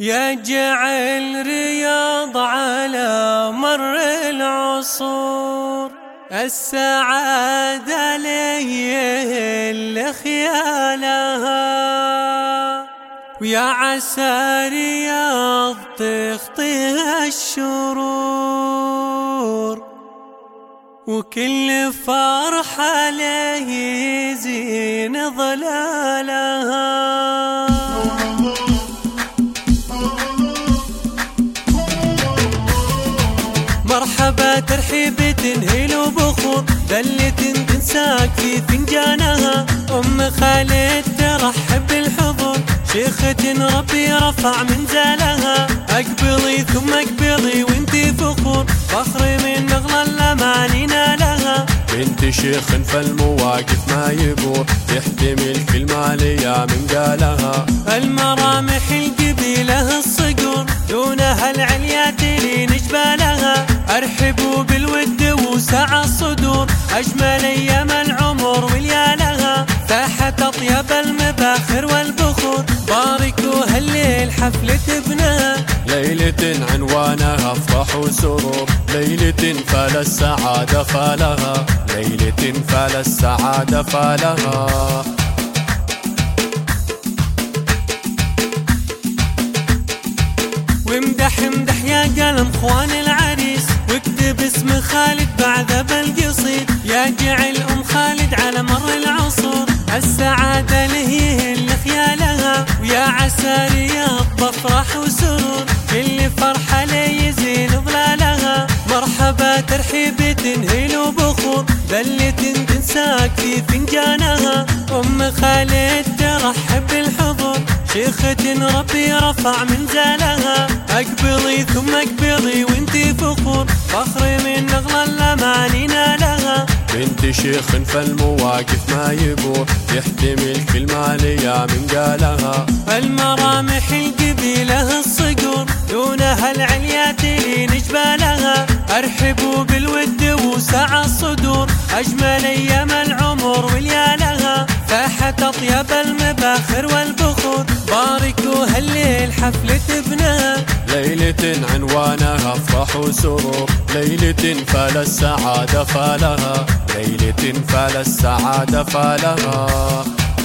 يا جعل رياض على مر العصور السعادة لي اللي خيالها، ويا عسى رياض تخطيها الشرور، وكل فرحة له يزين ظلالها. مرحبا ترحيب تنهيل وبخور دلة تنساك في فنجانها، أم خالد ترحب بالحضور شيخة ربي رفع منزلها. أقبضي ثم أقبضي وانتي فخور فخر من نغلى الأماني نالها. بنت شيخ فالمواقف ما يبور يحتمل كل ما ليا من قالها. المرامح القبيلة الصقور دونها العليات لي نجبالها. أرحبوا بالود وسع الصدور أجمل أيام العمر وليالها. فاحت أطيب المباخر والبخور باركوا هالليل حفلة ابنها. ليلة عنوانها افراح وسرور، ليلة فال السعادة فالها، ليلة فال السعادة فالها. وامدح امدح يا قلم خوان العريس واكتب اسم خالد بعد بالقصيد. يا جعل ام خالد على مر العصور السعادة له اللي خيالها، ويا عسى رياض بفرح وسرور كل فرحة لي يزين ظلالها. مرحبا ترحيب تنهيل وبخور دلة تنساك في فنجانها. أم خالد ترحب بالحضور شيخة ربي رفع منزلها. أقبضي ثم أقبضي وانتي فخور فخر من نغلى الأماني نالها. بنت شيخ فالمواقف ما يبور يحتمل كل ما ليا من قالها. المرامح القبيلة الصقور دونها العليات لي نجبالها. أرحبوا بالود وسع الصدور أجمل أيام العمر وليالها. فاحت أطيب المباخر والبخور باركوا هالليل حفلة ابنها. ليلة عنوانها افراح وسرور، ليلة فال السعادة فالها، ليلة فال السعادة فالها.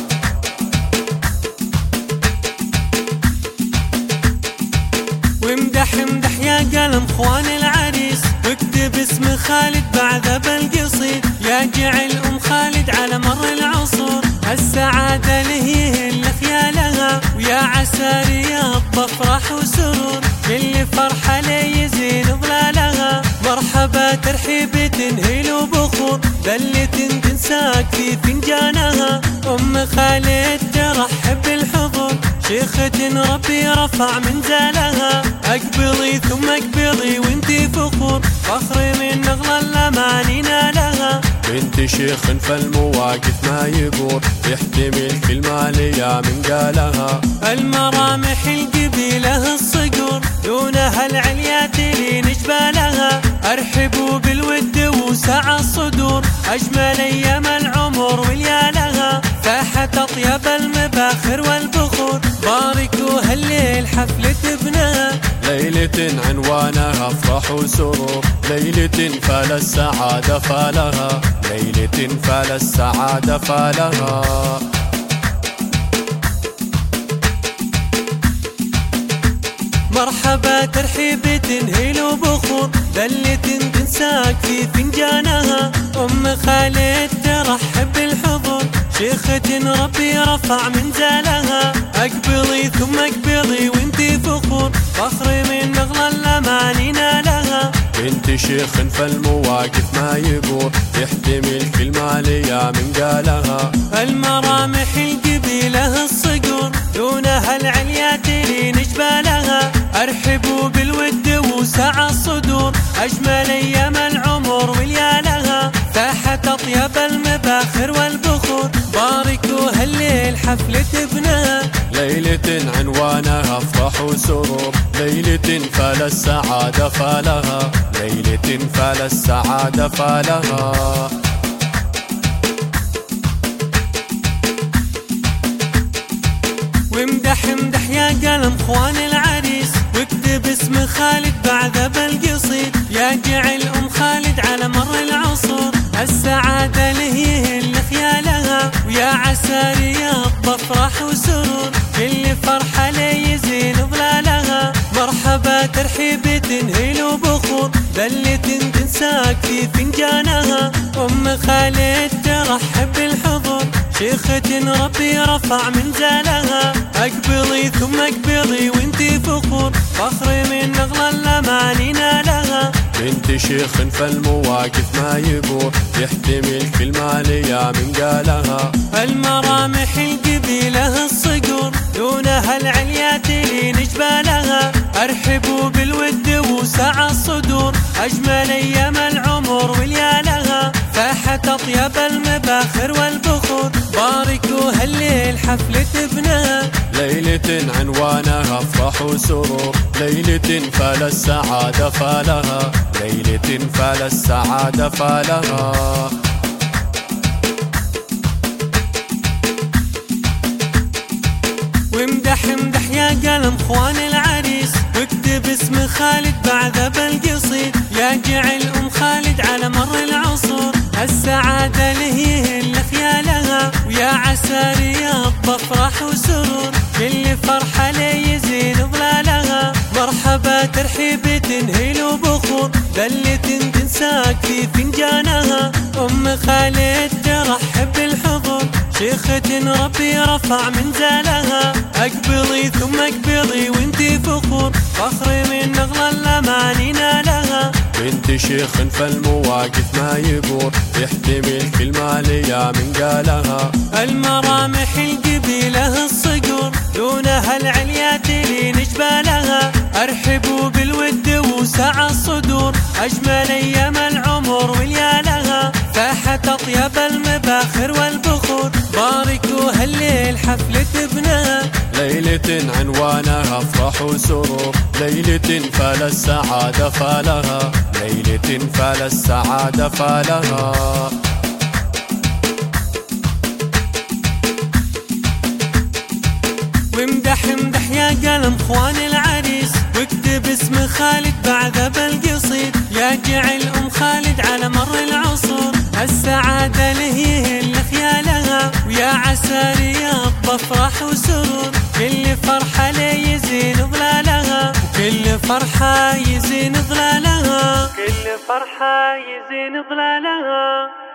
وامدح امدح يا قلم خوان العريس واكتب اسم خالد بعد بالقصيد. يا جعل ام خالد على مر العصور السعادة له اللي خيالها، ويا عسى رياض بفرح وسرور كل فرحة لي يزين ظلالها. مرحبا ترحيب تنهيل وبخور دلة تنساك في فنجانها. أم خالد ترحب بالحضور شيخة ربي رفع منزلها. أقبضي ثم أقبضي وانتي فخور فخر من نغلى الأماني نالها. بنت شيخ فالمواقف ما يبور يحتمل كل ما ليا من قالها. المرامح القبيلة الصقور دونها العليات لي نجبالها. أرحبوا بالود وسع الصدور أجمل أيام العمر وليالها. فاحت أطيب المباخر والبخور باركوا هالليل حفلة ابنها. ليلة عنوانها افراح وسرور، ليلة فال السعادة فالها، ليلة فال السعادة فالها. مرحبا ترحيب تنهيل وبخور دلة تنساك في فنجانها. أم خالد ترحب بالحضور شيخة ربي رفع منزلها. أقبضي ثم أقبضي وانتي فخور فخر من نغلى الأماني نالها. بنت شيخ فالمواقف ما يبور يحتمل كل ما ليا من قالها. المرامح القبيلة الصقور دونها العليات لي نجبالها. أرحبوا بالود وسع الصدور أجمل أيام العمر وليالها. فاحت أطيب المباخر والبخور باركوا هالليل حفلة ابنها. ليلة عنوانها افراح وسرور، ليلة فال السعادة فالها، ليلة فال السعادة فالها. وامدح امدح يا قلم خوان العريس واكتب اسم خالد بعد بالقصيد، يا جعل خالد على مر العصور، السعادة له يهل خيالها، ويا عسى رياض بفرح وسرور، كل فرحة لي يزين ظلالها، مرحبا ترحيب تنهيل وبخور، بلة تنساك في فنجانها، خالد ترحب بالحضور، شيخة ربي رفع من زالها، اقبلي ثم اقبلي وانتي فخور، فخر من اغلى الاماني نالها، بنت شيخ فالمواقف ما يبور، يحتمل كل ما ليا من قالها، المرامح القبيلة الصقور، دونها العليات اللي نجبالها، ارحبوا بالود وسع الصدور، اجمل ايام العمر وليالها، فاحت اطيب المباخر والبخور، باركوا هالليل حفلة ابنها، ليلة عنوانها افراح وسرور، ليلة فال السعادة فالها، ليلة فال السعادة فالها. وامدح يا قلم خوان العريس، واكتب اسم خالد بعد بالقصيد، يا جعل خالد على مر العصور، السعادة له يهل خيالها، ويا عسى رياض بفرح وسرور، كل فرحة لي يزين ظلالها، مرحبا ترحيب تنهيل وبخور، بلة تنساك في فنجانها، خالد ترحب بالحضور، شيخة ربي رفع من زالها، اقبلي ثم اقبلي وانتي فخور، فخر من اغلى الاماني نالها، بنت شيخ فالمواقف ما يبور، يحتمل كل ما ليا من قالها، المرامح القبيلة الصقور، دونها العليات اللي نجبالها، ارحبوا بالود وسع الصدور، اجمل ايام العمر وليالها، فاحت اطيب المباخر والبخور، باركوا هالليل حفلة ابنها، ليلة عنوانها افراح وسرور، ليلة فال السعادة فالها، ليلة فال السعادة فالها. وامدح يا قلم خوان العريس، واكتب اسم خالد بعد بالقصيد، يا جعل خالد على مر العصور، السعادة له يهل خيالها، ويا عسى رياض بفرح وسرور، كل فرحة لي يزين ظلالها، كل فرحة يزين ظلالها، كل فرحة يزين ظلالها.